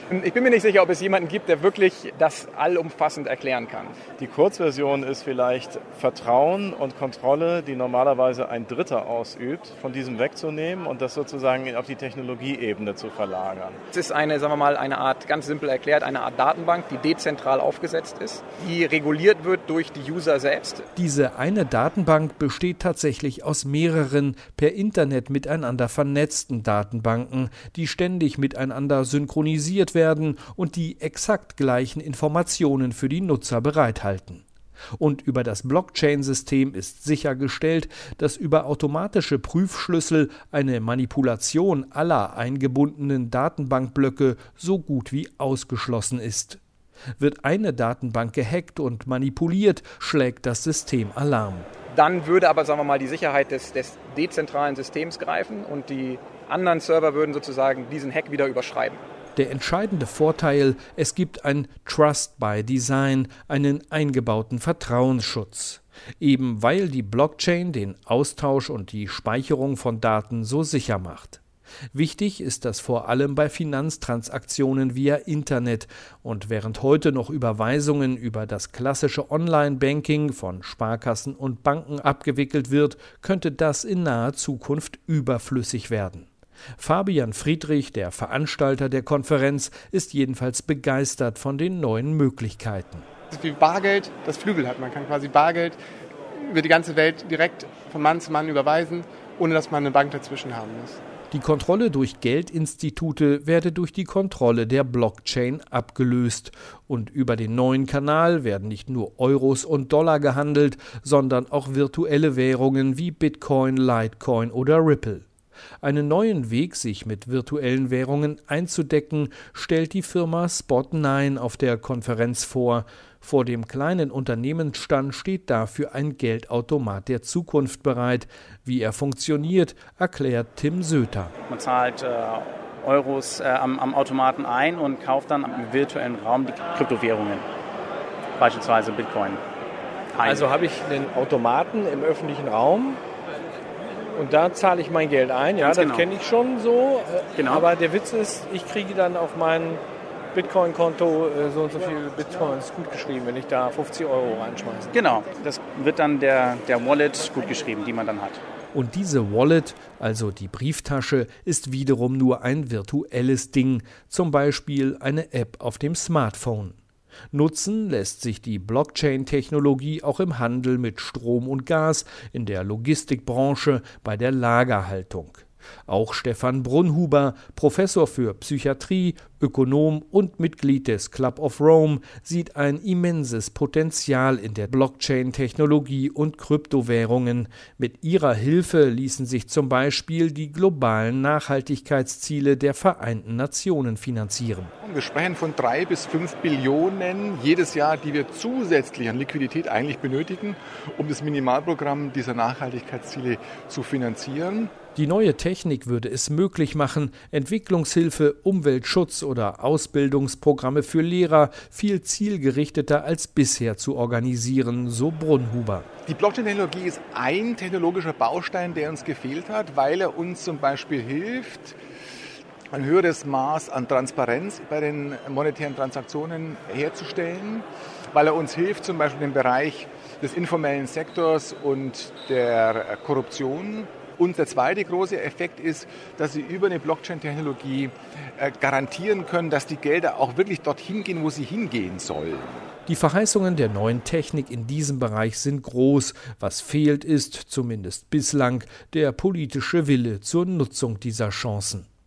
Ich bin mir nicht sicher, ob es jemanden gibt, der wirklich das allumfassend erklären kann. Die Kurzversion ist vielleicht Vertrauen und Kontrolle, die normalerweise ein Dritter ausübt, von diesem wegzunehmen und das sozusagen auf die Technologieebene zu verlagern. Es ist eine Art, ganz simpel erklärt, eine Art Datenbank, die dezentral aufgesetzt ist, die reguliert wird durch die User selbst. Diese eine Datenbank besteht tatsächlich aus mehreren per Internet miteinander vernetzten Datenbanken, die ständig miteinander synchronisiert werden und die exakt gleichen Informationen für die Nutzer bereithalten. Und über das Blockchain-System ist sichergestellt, dass über automatische Prüfschlüssel eine Manipulation aller eingebundenen Datenbankblöcke so gut wie ausgeschlossen ist. Wird eine Datenbank gehackt und manipuliert, schlägt das System Alarm. Dann würde aber, die Sicherheit des dezentralen Systems greifen und die anderen Server würden sozusagen diesen Hack wieder überschreiben. Der entscheidende Vorteil, es gibt ein Trust by Design, einen eingebauten Vertrauensschutz. Eben weil die Blockchain den Austausch und die Speicherung von Daten so sicher macht. Wichtig ist das vor allem bei Finanztransaktionen via Internet und während heute noch Überweisungen über das klassische Online-Banking von Sparkassen und Banken abgewickelt wird, könnte das in naher Zukunft überflüssig werden. Fabian Friedrich, der Veranstalter der Konferenz, ist jedenfalls begeistert von den neuen Möglichkeiten. Das ist wie Bargeld, das Flügel hat. Man kann quasi Bargeld über die ganze Welt direkt von Mann zu Mann überweisen, ohne dass man eine Bank dazwischen haben muss. Die Kontrolle durch Geldinstitute werde durch die Kontrolle der Blockchain abgelöst. Und über den neuen Kanal werden nicht nur Euros und Dollar gehandelt, sondern auch virtuelle Währungen wie Bitcoin, Litecoin oder Ripple. Einen neuen Weg, sich mit virtuellen Währungen einzudecken, stellt die Firma Spot9 auf der Konferenz vor. Vor dem kleinen Unternehmensstand steht dafür ein Geldautomat der Zukunft bereit. Wie er funktioniert, erklärt Tim Söter. Man zahlt Euros am Automaten ein und kauft dann im virtuellen Raum die Kryptowährungen, beispielsweise Bitcoin. Also habe ich einen Automaten im öffentlichen Raum. Und da zahle ich mein Geld ein, ja, das kenne ich schon so. Genau. Aber der Witz ist, ich kriege dann auf mein Bitcoin-Konto so und so viel Bitcoins gutgeschrieben, wenn ich da 50 Euro reinschmeiße. Genau, das wird dann der Wallet gutgeschrieben, die man dann hat. Und diese Wallet, also die Brieftasche, ist wiederum nur ein virtuelles Ding, zum Beispiel eine App auf dem Smartphone. Nutzen lässt sich die Blockchain-Technologie auch im Handel mit Strom und Gas, in der Logistikbranche, bei der Lagerhaltung. Auch Stefan Brunhuber, Professor für Psychiatrie, Ökonom und Mitglied des Club of Rome, sieht ein immenses Potenzial in der Blockchain-Technologie und Kryptowährungen. Mit ihrer Hilfe ließen sich zum Beispiel die globalen Nachhaltigkeitsziele der Vereinten Nationen finanzieren. Wir sprechen von 3 bis 5 Billionen jedes Jahr, die wir zusätzlich an Liquidität eigentlich benötigen, um das Minimalprogramm dieser Nachhaltigkeitsziele zu finanzieren. Die neue Technik würde es möglich machen, Entwicklungshilfe, Umweltschutz oder Ausbildungsprogramme für Lehrer viel zielgerichteter als bisher zu organisieren, so Brunhuber. Die Blockchain-Technologie ist ein technologischer Baustein, der uns gefehlt hat, weil er uns zum Beispiel hilft, ein höheres Maß an Transparenz bei den monetären Transaktionen herzustellen, weil er uns hilft, zum Beispiel im Bereich des informellen Sektors und der Korruption. Und der zweite große Effekt ist, dass Sie über eine Blockchain-Technologie garantieren können, dass die Gelder auch wirklich dorthin gehen, wo sie hingehen sollen. Die Verheißungen der neuen Technik in diesem Bereich sind groß. Was fehlt ist, zumindest bislang, der politische Wille zur Nutzung dieser Chancen.